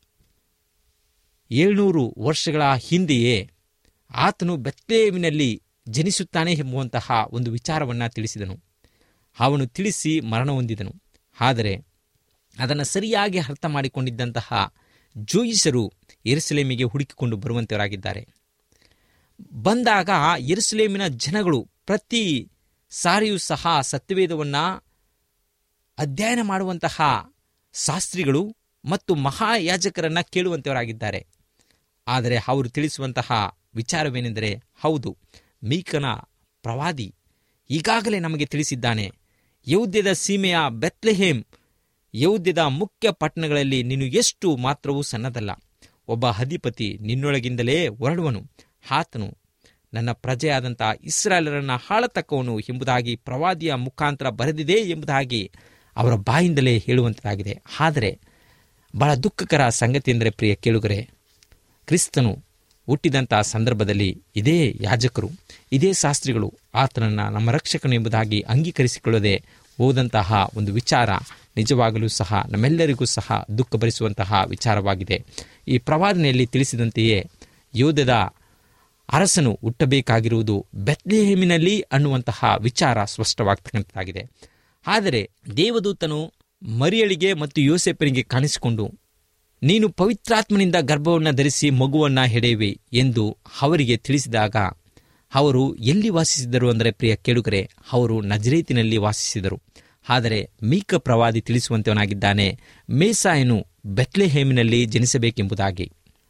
ಏಳ್ನೂರು ವರ್ಷಗಳ ಹಿಂದೆಯೇ ಆತನು ಬೆತ್ಲೆಹೇಮಿನಲ್ಲಿ ಜನಿಸುತ್ತಾನೆ ಎಂಬುವಂತಹ ಒಂದು ವಿಚಾರವನ್ನು ತಿಳಿಸಿದನು. ಅವನು ತಿಳಿಸಿ ಮರಣ ಹೊಂದಿದನು. ಆದರೆ ಅದನ್ನು ಸರಿಯಾಗಿ ಅರ್ಥ ಮಾಡಿಕೊಂಡಿದ್ದಂತಹ ಜೋಯಿಸರು ಯೆರೂಸಲೇಮಿಗೆ ಹುಡುಕಿಕೊಂಡು ಬರುವಂತವರಾಗಿದ್ದಾರೆ. ಬಂದಾಗ ಯೆರೂಸಲೇಮಿನ ಜನಗಳು ಪ್ರತಿ ಸಾರಿಯೂ ಸಹ ಸತ್ಯವೇದವನ್ನು ಅಧ್ಯಯನ ಮಾಡುವಂತಹ ಶಾಸ್ತ್ರಿಗಳು ಮತ್ತು ಮಹಾಯಾಜಕರನ್ನು ಕೇಳುವಂತವರಾಗಿದ್ದಾರೆ. ಆದರೆ ಅವರು ತಿಳಿಸುವಂತಹ ವಿಚಾರವೇನೆಂದರೆ, ಹೌದು, ಮೀಕನ ಪ್ರವಾದಿ ಈಗಾಗಲೇ ನಮಗೆ ತಿಳಿಸಿದ್ದಾನೆ, ಯೆಹೂದ್ಯದ ಸೀಮೆಯ ಬೆತ್ಲೆಹೇಮ್, ಯೆಹೂದ್ಯದ ಮುಖ್ಯ ಪಟ್ಟಣಗಳಲ್ಲಿ ನೀನು ಎಷ್ಟು ಮಾತ್ರವೂ ಸಣ್ಣದಲ್ಲ. ಒಬ್ಬ ಅಧಿಪತಿ ನಿನ್ನೊಳಗಿಂದಲೇ ಹೊರಡುವನು. ಆತನು ನನ್ನ ಪ್ರಜೆಯಾದಂಥ ಇಸ್ರಾಯೇಲರನ್ನು ಆಳತಕ್ಕವನು ಎಂಬುದಾಗಿ ಪ್ರವಾದಿಯ ಮುಖಾಂತರ ಬರೆದಿದೆ ಎಂಬುದಾಗಿ ಅವರ ಬಾಯಿಂದಲೇ ಹೇಳುವಂತಾಗಿದೆ. ಆದರೆ ಬಹಳ ದುಃಖಕರ ಸಂಗತಿ ಎಂದರೆ, ಪ್ರಿಯ ಕೇಳುಗರೆ, ಕ್ರಿಸ್ತನು ಹುಟ್ಟಿದಂಥ ಸಂದರ್ಭದಲ್ಲಿ ಇದೇ ಯಾಜಕರು, ಇದೇ ಶಾಸ್ತ್ರಿಗಳು ಆತನನ್ನು ನಮ್ಮ ರಕ್ಷಕನು ಎಂಬುದಾಗಿ ಅಂಗೀಕರಿಸಿಕೊಳ್ಳದೆ ಹೋದಂತಹ ಒಂದು ವಿಚಾರ ನಿಜವಾಗಲೂ ಸಹ ನಮ್ಮೆಲ್ಲರಿಗೂ ಸಹ ದುಃಖ ಭರಿಸುವಂತಹ ವಿಚಾರವಾಗಿದೆ. ಈ ಪ್ರವಾದನೆಯಲ್ಲಿ ತಿಳಿಸಿದಂತೆಯೇ ಯೂದದ ಅರಸನು ಹುಟ್ಟಬೇಕಾಗಿರುವುದು ಬೆತ್ಲೆಹೇಮಿನಲ್ಲಿ ಅನ್ನುವಂತಹ ವಿಚಾರ ಸ್ಪಷ್ಟವಾಗ್ತಕ್ಕಂಥದ್ದಾಗಿದೆ. ಆದರೆ ದೇವದೂತನು ಮರಿಯಳಿಗೆ ಮತ್ತು ಯೋಸೇಫನಿಗೆ ಕಾಣಿಸಿಕೊಂಡು, ನೀನು ಪವಿತ್ರಾತ್ಮನಿಂದ ಗರ್ಭವನ್ನು ಧರಿಸಿ ಮಗುವನ್ನು ಹೆಡೆಯುವೆ ಎಂದು ಅವರಿಗೆ ತಿಳಿಸಿದಾಗ ಅವರು ಎಲ್ಲಿ ವಾಸಿಸಿದರು ಅಂದರೆ, ಪ್ರಿಯ ಕೇಳುಗರೆ, ಅವರು ನಜರೇತಿನಲ್ಲಿ ವಾಸಿಸಿದರು. ಆದರೆ ಮೀಕ ಪ್ರವಾದಿ ತಿಳಿಸುವಂತವನಾಗಿದ್ದಾನೆ, ಮೆಸ್ಸಾಯನು ಬೆತ್ಲೆಹೇಮಿನಲ್ಲಿ ಜನಿಸಬೇಕೆಂಬುದಾಗಿ.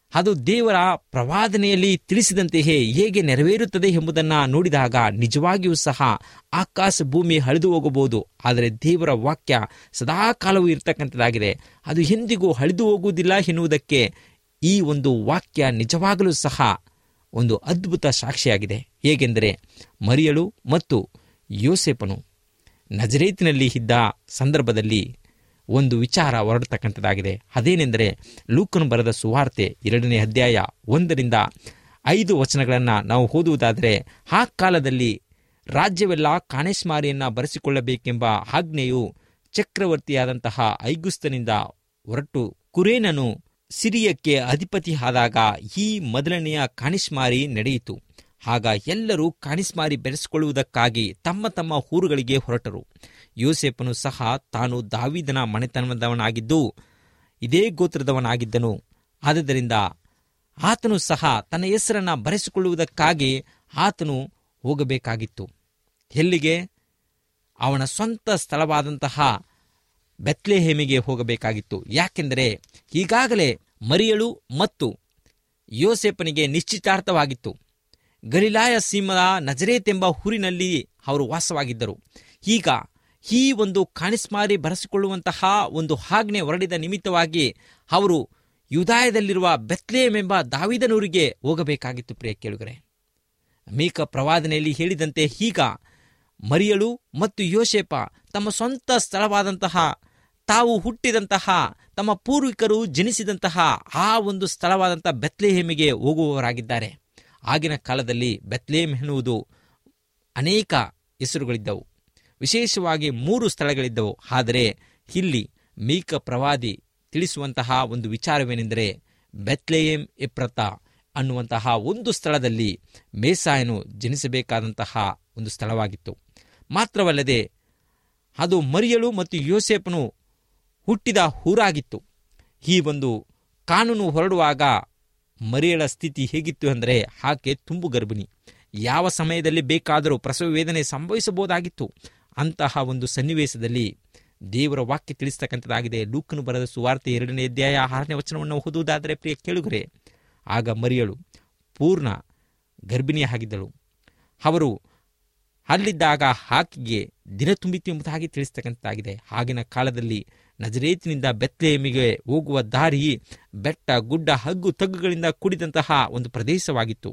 ಅದು ದೇವರ ಪ್ರವಾದನೆಯಲ್ಲಿ ತಿಳಿಸಿದಂತೆಯೇ ಹೇಗೆ ನೆರವೇರುತ್ತದೆ ಎಂಬುದನ್ನು ನೋಡಿದಾಗ ನಿಜವಾಗಿಯೂ ಸಹ ಆಕಾಶ ಭೂಮಿ ಹಳಿದು ಹೋಗಬಹುದು, ಆದರೆ ದೇವರ ವಾಕ್ಯ ಸದಾಕಾಲವೂ ಇರತಕ್ಕಂಥದ್ದಾಗಿದೆ. ಅದು ಎಂದಿಗೂ ಹಳಿದು ಹೋಗುವುದಿಲ್ಲ ಎನ್ನುವುದಕ್ಕೆ ಈ ಒಂದು ವಾಕ್ಯ ನಿಜವಾಗಲೂ ಸಹ ಒಂದು ಅದ್ಭುತ ಸಾಕ್ಷಿಯಾಗಿದೆ. ಹೇಗೆಂದರೆ ಮರಿಯಳು ಮತ್ತು ಯೋಸೇಫನು ನಜರೇತಿನಲ್ಲಿ ಇದ್ದ ಸಂದರ್ಭದಲ್ಲಿ ಒಂದು ವಿಚಾರ ಹೊರಡತಕ್ಕಂಥದ್ದಾಗಿದೆ. ಅದೇನೆಂದರೆ ಲೂಕನು ಬರೆದ ಸುವಾರ್ತೆ ಎರಡನೇ ಅಧ್ಯಾಯ ಒಂದರಿಂದ ಐದು ವಚನಗಳನ್ನು ನಾವು ಓದುವುದಾದರೆ, ಆ ಕಾಲದಲ್ಲಿ ರಾಜ್ಯವೆಲ್ಲ ಕಾಣೆಸ್ಮಾರಿಯನ್ನು ಬರೆಸಿಕೊಳ್ಳಬೇಕೆಂಬ ಆಜ್ಞೆಯು ಚಕ್ರವರ್ತಿಯಾದಂತಹ ಐಗುಸ್ತನಿಂದ ಹೊರಟು ಕುರೇನನು ಸಿರಿಯಕ್ಕೆ ಅಧಿಪತಿ ಆದಾಗ ಈ ಮೊದಲನೆಯ ಕಾಣಿಸ್ಮಾರಿ ನಡೆಯಿತು. ಆಗ ಎಲ್ಲರೂ ಕಾಣಿಸ್ಮಾರಿ ಬೆರೆಸಿಕೊಳ್ಳುವುದಕ್ಕಾಗಿ ತಮ್ಮ ತಮ್ಮ ಊರುಗಳಿಗೆ ಹೊರಟರು. ಯೋಸೇಫನು ಸಹ ತಾನು ದಾವೀದನ ಮನೆತನದವನಾಗಿದ್ದು ಇದೇ ಗೋತ್ರದವನಾಗಿದ್ದನು. ಆದುದರಿಂದ ಆತನು ಸಹ ತನ್ನ ಹೆಸರನ್ನು ಬರೆಸಿಕೊಳ್ಳುವುದಕ್ಕಾಗಿ ಆತನು ಹೋಗಬೇಕಾಗಿತ್ತು. ಎಲ್ಲಿಗೆ? ಅವನ ಸ್ವಂತ ಸ್ಥಳವಾದಂತಹ ಬೆತ್ಲೆಹೇಮಿಗೆ ಹೋಗಬೇಕಾಗಿತ್ತು. ಯಾಕೆಂದರೆ ಈಗಾಗಲೇ ಮರಿಯಳು ಮತ್ತು ಯೋಸೇಫನಿಗೆ ನಿಶ್ಚಿತಾರ್ಥವಾಗಿತ್ತು. ಗಲಿಲಾಯ ಸೀಮದ ನಜರೇತ್ ಎಂಬ ಊರಿನಲ್ಲಿ ಅವರು ವಾಸವಾಗಿದ್ದರು. ಈಗ ಈ ಒಂದು ಕಾಣಿಸ್ಮಾರಿ ಬರೆಸಿಕೊಳ್ಳುವಂತಹ ಒಂದು ಆಜ್ಞೆ ಹೊರಡಿದ ನಿಮಿತ್ತವಾಗಿ ಅವರು ಯೂದಾಯದಲ್ಲಿರುವ ಬೆತ್ಲೆಹೇಮ್ ಎಂಬ ದಾವೀದನೂರಿಗೆ ಹೋಗಬೇಕಾಗಿತ್ತು. ಪ್ರಿಯ ಕೇಳುಗರೆ, ಮೀಕ ಪ್ರವಾದನೆಯಲ್ಲಿ ಹೇಳಿದಂತೆ ಈಗ ಮರಿಯಳು ಮತ್ತು ಯೋಸೇಫ ತಮ್ಮ ಸ್ವಂತ ಸ್ಥಳವಾದಂತಹ, ತಾವು ಹುಟ್ಟಿದಂತಹ, ತಮ್ಮ ಪೂರ್ವಿಕರು ಜನಿಸಿದಂತಹ ಆ ಒಂದು ಸ್ಥಳವಾದಂತಹ ಬೆತ್ಲೆಹೇಮಿಗೆ ಹೋಗುವವರಾಗಿದ್ದಾರೆ. ಆಗಿನ ಕಾಲದಲ್ಲಿ ಬೆತ್ಲೆಹೇಮ್ ಎನ್ನುವುದು ಅನೇಕ ಹೆಸರುಗಳಿದ್ದವು, ವಿಶೇಷವಾಗಿ ಮೂರು ಸ್ಥಳಗಳಿದ್ದವು. ಆದರೆ ಇಲ್ಲಿ ಮೀಕ ಪ್ರವಾದಿ ತಿಳಿಸುವಂತಹ ಒಂದು ವಿಚಾರವೇನೆಂದರೆ ಬೆತ್ಲೆಹೇಮ್ ಎಫ್ರಾತಾ ಅನ್ನುವಂತಹ ಒಂದು ಸ್ಥಳದಲ್ಲಿ ಮೇಸಾಯನು ಜನಿಸಬೇಕಾದಂತಹ ಒಂದು ಸ್ಥಳವಾಗಿತ್ತು. ಮಾತ್ರವಲ್ಲದೆ ಅದು ಮರಿಯಳು ಮತ್ತು ಯೋಸೇಫನು ಹುಟ್ಟಿದ ಊರಾಗಿತ್ತು. ಈ ಒಂದು ಕಾನೂನು ಹೊರಡುವಾಗ ಮರಿಯಳ ಸ್ಥಿತಿ ಹೇಗಿತ್ತು ಅಂದರೆ ಆಕೆ ತುಂಬು ಗರ್ಭಿಣಿ, ಯಾವ ಸಮಯದಲ್ಲಿ ಬೇಕಾದರೂ ಪ್ರಸವ ವೇದನೆ ಸಂಭವಿಸಬಹುದಾಗಿತ್ತು. ಅಂತಹ ಒಂದು ಸನ್ನಿವೇಶದಲ್ಲಿ ದೇವರ ವಾಕ್ಯ ತಿಳಿಸ್ತಕ್ಕಂಥದ್ದಾಗಿದೆ. ಲೂಕನು ಬರೆದ ಸುವಾರ್ತೆ ಎರಡನೇ ಅಧ್ಯಾಯ ಆರನೇ ವಚನವನ್ನು ಓದುವುದಾದರೆ ಪ್ರಿಯ ಕೇಳುಗರೆ, ಆಗ ಮರಿಯಳು ಪೂರ್ಣ ಗರ್ಭಿಣಿಯಾಗಿದ್ದಳು. ಅವರು ಅಲ್ಲಿದ್ದಾಗ ಆಕೆಗೆ ದಿನ ತುಂಬಿತು ಎಂಬುದಾಗಿ ತಿಳಿಸ್ತಕ್ಕಂಥದ್ದಾಗಿದೆ. ಆಗಿನ ಕಾಲದಲ್ಲಿ ನಜರೇತಿನಿಂದ ಬೆತ್ಲೆಹೇಮಿಗೆ ಹೋಗುವ ದಾರಿ ಬೆಟ್ಟ ಗುಡ್ಡ ಹಗ್ಗು ತಗ್ಗುಗಳಿಂದ ಕೂಡಿದಂತಹ ಒಂದು ಪ್ರದೇಶವಾಗಿತ್ತು.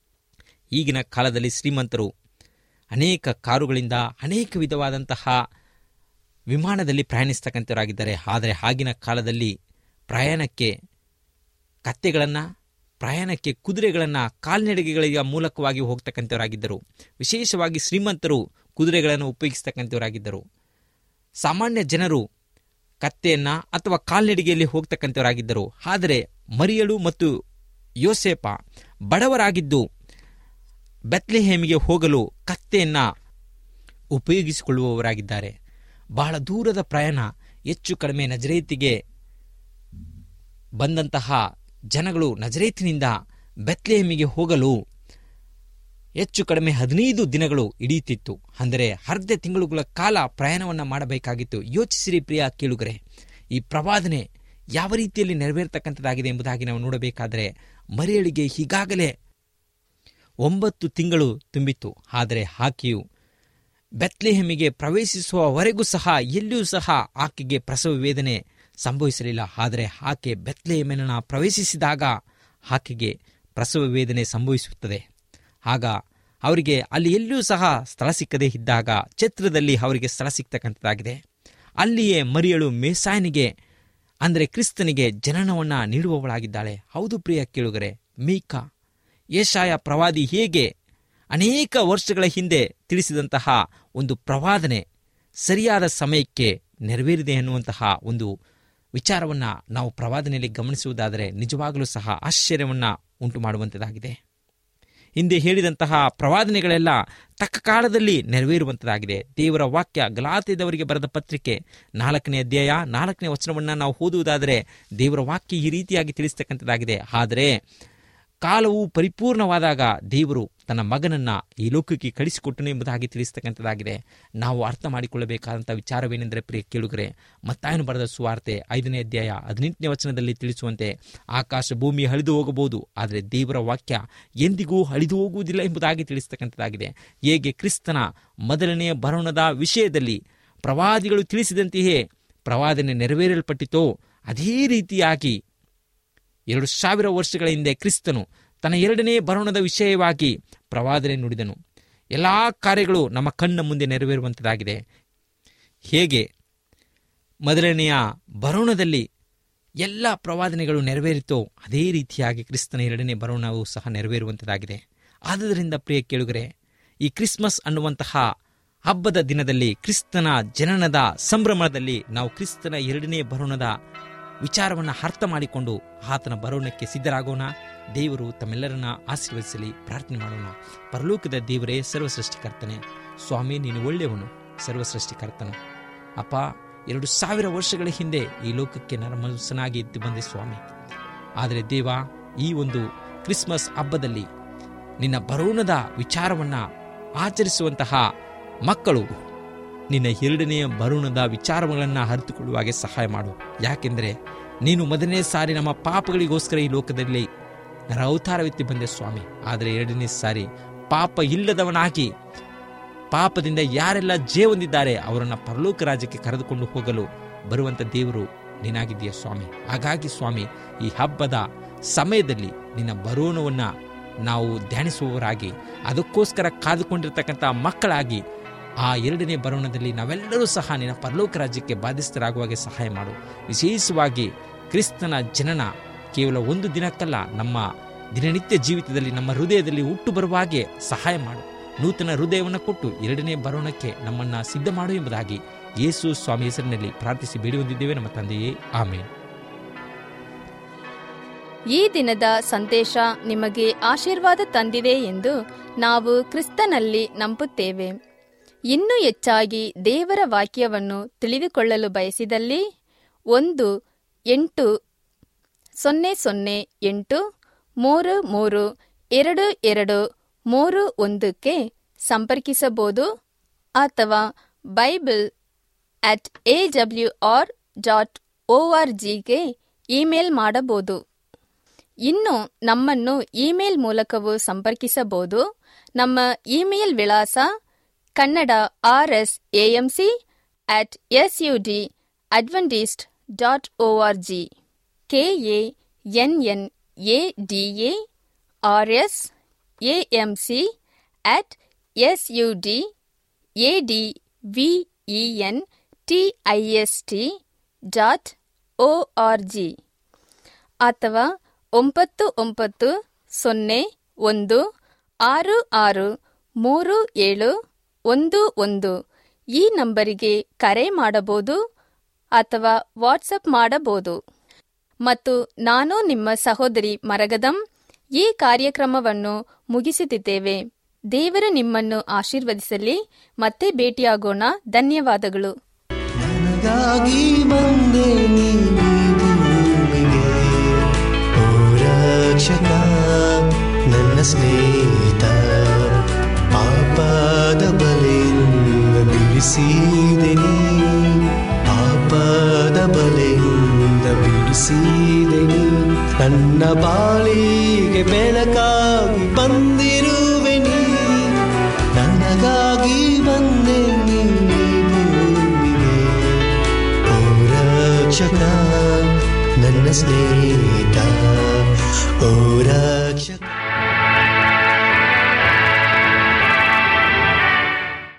ಈಗಿನ ಕಾಲದಲ್ಲಿ ಶ್ರೀಮಂತರು ಅನೇಕ ಕಾರುಗಳಿಂದ ಅನೇಕ ವಿಧವಾದಂತಹ ವಿಮಾನದಲ್ಲಿ ಪ್ರಯಾಣಿಸ್ತಕ್ಕಂಥವರಾಗಿದ್ದಾರೆ. ಆದರೆ ಆಗಿನ ಕಾಲದಲ್ಲಿ ಪ್ರಯಾಣಕ್ಕೆ ಕತ್ತೆಗಳನ್ನು, ಪ್ರಯಾಣಕ್ಕೆ ಕುದುರೆಗಳನ್ನು, ಕಾಲ್ನಡಿಗೆಗಳ ಮೂಲಕವಾಗಿ ಹೋಗ್ತಕ್ಕಂಥವರಾಗಿದ್ದರು. ವಿಶೇಷವಾಗಿ ಶ್ರೀಮಂತರು ಕುದುರೆಗಳನ್ನು ಉಪಯೋಗಿಸ್ತಕ್ಕಂಥವರಾಗಿದ್ದರು. ಸಾಮಾನ್ಯ ಜನರು ಕತ್ತೆಯನ್ನ ಅಥವಾ ಕಾಲ್ನಡಿಗೆಯಲ್ಲಿ ಹೋಗ್ತಕ್ಕಂಥವರಾಗಿದ್ದರು. ಆದರೆ ಮರಿಯಳು ಮತ್ತು ಯೋಸೇಫ ಬಡವರಾಗಿದ್ದು ಬೆತ್ಲೆಹೇಮಿಗೆ ಹೋಗಲು ಕತ್ತೆಯನ್ನ ಉಪಯೋಗಿಸಿಕೊಳ್ಳುವವರಾಗಿದ್ದಾರೆ. ಬಹಳ ದೂರದ ಪ್ರಯಾಣ, ಹೆಚ್ಚು ಕಡಿಮೆ ನಜರೇತಿಗೆ ಬಂದಂತಹ ಜನಗಳು ನಜರೇತಿನಿಂದ ಬೆತ್ಲೆಹೇಮಿಗೆ ಹೋಗಲು ಹೆಚ್ಚು ಕಡಿಮೆ ಹದಿನೈದು ದಿನಗಳು ಹಿಡಿಯುತ್ತಿತ್ತು. ಅಂದರೆ ಅರ್ಧ ತಿಂಗಳುಗಳ ಕಾಲ ಪ್ರಯಾಣವನ್ನು ಮಾಡಬೇಕಾಗಿತ್ತು. ಯೋಚಿಸಿರಿ ಪ್ರಿಯ ಕೇಳುಗರೆ, ಈ ಪ್ರವಾದನೆ ಯಾವ ರೀತಿಯಲ್ಲಿ ನೆರವೇರ್ತಕ್ಕಂಥದ್ದಾಗಿದೆ ಎಂಬುದಾಗಿ ನಾವು ನೋಡಬೇಕಾದರೆ ಮರಿಯಳಿಗೆ ಈಗಾಗಲೇ ಒಂಬತ್ತು ತಿಂಗಳು ತುಂಬಿತ್ತು. ಆದರೆ ಆಕೆಯು ಬೆತ್ಲೆಹೇಮಿಗೆ ಪ್ರವೇಶಿಸುವವರೆಗೂ ಸಹ ಎಲ್ಲಿಯೂ ಸಹ ಆಕೆಗೆ ಪ್ರಸವ ವೇದನೆ ಸಂಭವಿಸಲಿಲ್ಲ. ಆದರೆ ಆಕೆ ಬೆತ್ಲೆಹೇಮನ್ನು ಪ್ರವೇಶಿಸಿದಾಗ ಆಕೆಗೆ ಪ್ರಸವ ವೇದನೆ ಸಂಭವಿಸುತ್ತದೆ. ಆಗ ಅವರಿಗೆ ಅಲ್ಲಿ ಎಲ್ಲಿಯೂ ಸಹ ಸ್ಥಳ ಸಿಕ್ಕದೇ ಇದ್ದಾಗ ಛತ್ರದಲ್ಲಿ ಅವರಿಗೆ ಸ್ಥಳ ಸಿಗ್ತಕ್ಕಂಥದ್ದಾಗಿದೆ. ಅಲ್ಲಿಯೇ ಮರಿಯಳು ಮೇಸಾಯನಿಗೆ ಅಂದರೆ ಕ್ರಿಸ್ತನಿಗೆ ಜನನವನ್ನು ನೀಡುವವಳಾಗಿದ್ದಾಳೆ. ಹೌದು ಪ್ರಿಯ ಕೇಳುಗರೆ, ಮೀಕ ಯೆಶಾಯ ಪ್ರವಾದಿ ಹೇಗೆ ಅನೇಕ ವರ್ಷಗಳ ಹಿಂದೆ ತಿಳಿಸಿದಂತಹ ಒಂದು ಪ್ರವಾದನೆ ಸರಿಯಾದ ಸಮಯಕ್ಕೆ ನೆರವೇರಿದೆ ಎನ್ನುವಂತಹ ಒಂದು ವಿಚಾರವನ್ನು ನಾವು ಪ್ರವಾದನೆಯಲ್ಲಿ ಗಮನಿಸುವುದಾದರೆ ನಿಜವಾಗಲೂ ಸಹ ಆಶ್ಚರ್ಯವನ್ನು ಉಂಟು ಮಾಡುವಂಥದ್ದಾಗಿದೆ. ಹಿಂದೆ ಹೇಳಿದಂತಹ ಪ್ರವಾದನೆಗಳೆಲ್ಲ ತಕ್ಕ ಕಾಲದಲ್ಲಿ ನೆರವೇರುವಂಥದ್ದಾಗಿದೆ. ದೇವರ ವಾಕ್ಯ ಗಲಾತ್ಯದವರಿಗೆ ಬರೆದ ಪತ್ರಿಕೆ ನಾಲ್ಕನೇ ಅಧ್ಯಾಯ ನಾಲ್ಕನೇ ವಚನವನ್ನು ನಾವು ಓದುವುದಾದರೆ ದೇವರ ವಾಕ್ಯ ಈ ರೀತಿಯಾಗಿ ತಿಳಿಸ್ತಕ್ಕಂಥದ್ದಾಗಿದೆ. ಆದರೆ ಕಾಲವು ಪರಿಪೂರ್ಣವಾದಾಗ ದೇವರು ತನ್ನ ಮಗನನ್ನು ಈ ಲೋಕಕ್ಕೆ ಕಳಿಸಿಕೊಟ್ಟನು ಎಂಬುದಾಗಿ ತಿಳಿಸ್ತಕ್ಕಂಥದ್ದಾಗಿದೆ. ನಾವು ಅರ್ಥ ಮಾಡಿಕೊಳ್ಳಬೇಕಾದಂಥ ವಿಚಾರವೇನೆಂದರೆ, ಪ್ರಿಯ ಕೇಳುಗರೆ, ಮತ್ತಾಯನು ಬರೆದ ಸುವಾರ್ತೆ ಐದನೇ ಅಧ್ಯಾಯ ಹದಿನೆಂಟನೇ ವಚನದಲ್ಲಿ ತಿಳಿಸುವಂತೆ, ಆಕಾಶ ಭೂಮಿ ಅಳಿದು ಹೋಗಬಹುದು, ಆದರೆ ದೇವರ ವಾಕ್ಯ ಎಂದಿಗೂ ಅಳಿದು ಹೋಗುವುದಿಲ್ಲ ಎಂಬುದಾಗಿ ತಿಳಿಸ್ತಕ್ಕಂಥದ್ದಾಗಿದೆ. ಹೇಗೆ ಕ್ರಿಸ್ತನ ಮೊದಲನೆಯ ಬರೋಣದ ವಿಷಯದಲ್ಲಿ ಪ್ರವಾದಿಗಳು ತಿಳಿಸಿದಂತೆಯೇ ಪ್ರವಾದನೆ ನೆರವೇರಲ್ಪಟ್ಟಿತೋ, ಅದೇ ರೀತಿಯಾಗಿ ಎರಡು ಸಾವಿರ ವರ್ಷಗಳ ಹಿಂದೆ ಕ್ರಿಸ್ತನು ತನ್ನ ಎರಡನೇ ಬರೋಣದ ವಿಷಯವಾಗಿ ಪ್ರವಾದನೆ ನುಡಿದನು. ಎಲ್ಲ ಕಾರ್ಯಗಳು ನಮ್ಮ ಕಣ್ಣ ಮುಂದೆ ನೆರವೇರುವಂಥದ್ದಾಗಿದೆ. ಹೇಗೆ ಮೊದಲನೆಯ ಬರೋಣದಲ್ಲಿ ಎಲ್ಲ ಪ್ರವಾದನೆಗಳು ನೆರವೇರಿತೋ, ಅದೇ ರೀತಿಯಾಗಿ ಕ್ರಿಸ್ತನ ಎರಡನೇ ಬರೋಣವು ಸಹ ನೆರವೇರುವಂಥದ್ದಾಗಿದೆ. ಆದುದರಿಂದ ಪ್ರಿಯ ಕೇಳುಗರೆ, ಈ ಕ್ರಿಸ್ಮಸ್ ಅನ್ನುವಂತಹ ಹಬ್ಬದ ದಿನದಲ್ಲಿ, ಕ್ರಿಸ್ತನ ಜನನದ ಸಂಭ್ರಮದಲ್ಲಿ ನಾವು ಕ್ರಿಸ್ತನ ಎರಡನೇ ಬರೋಣದ ವಿಚಾರವನ್ನು ಅರ್ಥ ಮಾಡಿಕೊಂಡು ಆತನ ಬರೋಣಕ್ಕೆ ಸಿದ್ಧರಾಗೋಣ. ದೇವರು ತಮ್ಮೆಲ್ಲರನ್ನ ಆಶೀರ್ವದಿಸಲಿ. ಪ್ರಾರ್ಥನೆ ಮಾಡೋಣ. ಪರಲೋಕದ ದೇವರೇ, ಸರ್ವಸೃಷ್ಟಿಕರ್ತನೆ, ಸ್ವಾಮಿ ನೀನು ಒಳ್ಳೆಯವನು, ಸರ್ವಸೃಷ್ಟಿಕರ್ತನು. ಅಪ್ಪ, ಎರಡು ಸಾವಿರ ವರ್ಷಗಳ ಹಿಂದೆ ಈ ಲೋಕಕ್ಕೆ ನರಮನುಷ್ಯನಾಗಿ ಎದ್ದು ಬಂದೆ ಸ್ವಾಮಿ. ಆದರೆ ದೇವ, ಈ ಒಂದು ಕ್ರಿಸ್ಮಸ್ ಹಬ್ಬದಲ್ಲಿ ನಿನ್ನ ಬರೋಣದ ವಿಚಾರವನ್ನು ಆಚರಿಸುವಂತಹ ಮಕ್ಕಳು ನಿನ್ನ ಎರಡನೆಯ ಬರೋಣದ ವಿಚಾರಗಳನ್ನು ಅರಿತುಕೊಳ್ಳುವಾಗೆ ಸಹಾಯ ಮಾಡು. ಯಾಕೆಂದರೆ ನೀನು ಮೊದಲನೇ ಸಾರಿ ನಮ್ಮ ಪಾಪಗಳಿಗೋಸ್ಕರ ಈ ಲೋಕದಲ್ಲಿ ನರ ಅವತಾರವೆತ್ತಿ ಬಂದೆ ಸ್ವಾಮಿ. ಆದರೆ ಎರಡನೇ ಸಾರಿ ಪಾಪ ಇಲ್ಲದವನಾಗಿ, ಪಾಪದಿಂದ ಯಾರೆಲ್ಲ ಜಯ ಹೊಂದಿದ್ದಾರೆ ಅವರನ್ನು ಪರಲೋಕ ರಾಜ್ಯಕ್ಕೆ ಕರೆದುಕೊಂಡು ಹೋಗಲು ಬರುವಂಥ ದೇವರು ನೀನಾಗಿದ್ದೀಯ ಸ್ವಾಮಿ. ಹಾಗಾಗಿ ಸ್ವಾಮಿ, ಈ ಹಬ್ಬದ ಸಮಯದಲ್ಲಿ ನಿನ್ನ ಬರೋಣವನ್ನು ನಾವು ಧ್ಯಾನಿಸುವವರಾಗಿ, ಅದಕ್ಕೋಸ್ಕರ ಕಾದುಕೊಂಡಿರ್ತಕ್ಕಂಥ ಮಕ್ಕಳಾಗಿ, ಆ ಎರಡನೇ ಬರೋಣದಲ್ಲಿ ನಾವೆಲ್ಲರೂ ಸಹ ನಿನ್ನ ಪರಲೋಕ ರಾಜ್ಯಕ್ಕೆ ಬಾಧಿಸ್ತರಾಗುವಾಗೆ ಸಹಾಯ ಮಾಡು. ವಿಶೇಷವಾಗಿ ಕ್ರಿಸ್ತನ ಜನನ ಕೇವಲ ಒಂದು ದಿನಕ್ಕಲ್ಲ, ನಮ್ಮ ದಿನನಿತ್ಯ ಜೀವಿತದಲ್ಲಿ ನಮ್ಮ ಹೃದಯದಲ್ಲಿ ಹುಟ್ಟು ಬರುವ ಹಾಗೆ ಸಹಾಯ ಮಾಡು. ನೂತನ ಹೃದಯವನ್ನು ಕೊಟ್ಟು ಎರಡನೇ ಬರೋಣಕ್ಕೆ ನಮ್ಮನ್ನು ಸಿದ್ಧ ಮಾಡು ಎಂಬುದಾಗಿ ಯೇಸು ಸ್ವಾಮಿ ಹೆಸರಿನಲ್ಲಿ ಪ್ರಾರ್ಥಿಸಿ ಬೇಡಿ ಹೊಂದಿದ್ದೇವೆ ನಮ್ಮ ತಂದೆಯೇ, ಆಮೇನ್. ಈ ದಿನದ ಸಂದೇಶ ನಿಮಗೆ ಆಶೀರ್ವಾದ ತಂದಿದೆ ಎಂದು ನಾವು ಕ್ರಿಸ್ತನಲ್ಲಿ ನಂಬುತ್ತೇವೆ. ಇನ್ನೂ ಹೆಚ್ಚಾಗಿ ದೇವರ ವಾಕ್ಯವನ್ನು ತಿಳಿದುಕೊಳ್ಳಲು ಬಯಸಿದಲ್ಲಿ ಒಂದು ಎಂಟು ಸೊನ್ನೆ ಸೊನ್ನೆ ಎಂಟು ಮೂರು ಮೂರು ಎರಡು ಎರಡು ಮೂರು ಒಂದಕ್ಕೆ ಸಂಪರ್ಕಿಸಬಹುದು ಅಥವಾ Bible at A W R dot O R ಜಿಗೆ ಇಮೇಲ್ ಮಾಡಬಹುದು. ಇನ್ನು ನಮ್ಮನ್ನು ಇಮೇಲ್ ಮೂಲಕವೂ ಸಂಪರ್ಕಿಸಬಹುದು. ನಮ್ಮ ಇಮೇಲ್ ವಿಳಾಸ Kannada R S A M C at S U D Adventist dot O R G, K A N N A D A R S A M C at S U D A D V E N T I S T dot O R G, ಅಥವಾ ಒಂಬತ್ತು ಒಂಬತ್ತು ಸೊನ್ನೆ ಒಂದು ಆರು ಆರು ಮೂರು ಏಳು ಒಂದು ಒಂದು ಈ ನಂಬರಿಗೆ ಕರೆ ಮಾಡಬಹುದು ಅಥವಾ ವಾಟ್ಸಪ್ ಮಾಡಬಹುದು. ಮತ್ತು ನಾನು ನಿಮ್ಮ ಸಹೋದರಿ ಮರಗದಂ ಈ ಕಾರ್ಯಕ್ರಮವನ್ನು ಮುಗಿಸುತ್ತಿದ್ದೇವೆ. ದೇವರು ನಿಮ್ಮನ್ನು ಆಶೀರ್ವದಿಸಲಿ. ಮತ್ತೆ ಭೇಟಿಯಾಗೋಣ. ಧನ್ಯವಾದಗಳು. ನನಗಾಗಿ ಬಂದೆ ನೀನು ಭೂಮಿಗೆ, ಓ ರಕ್ಷಕ, ನನ್ನ ಸ್ನೇಹಿತ, ಪಾಪದ ಬಲೆಯಿಂದ ಬಿಡಿಸಿದೆ ನೀ, ಪಾಪದ ಬಲೆಯಿಂದ ಬಿಡಿಸಿದೆ ನೀ. ನನ್ನ ಬಾಳಿಗೆ ಬೆಳಕಾಗಿ ಬಂದಿರುವೆ ನೀ, ನನಗಾಗಿ ಬಂದೆ ನೀ ಭೂಮಿಗೆ, ಓ ರಕ್ಷಕ, ನನ್ನ ಸ್ನೇಹಿತ, ಓ ರಕ್ಷಕ.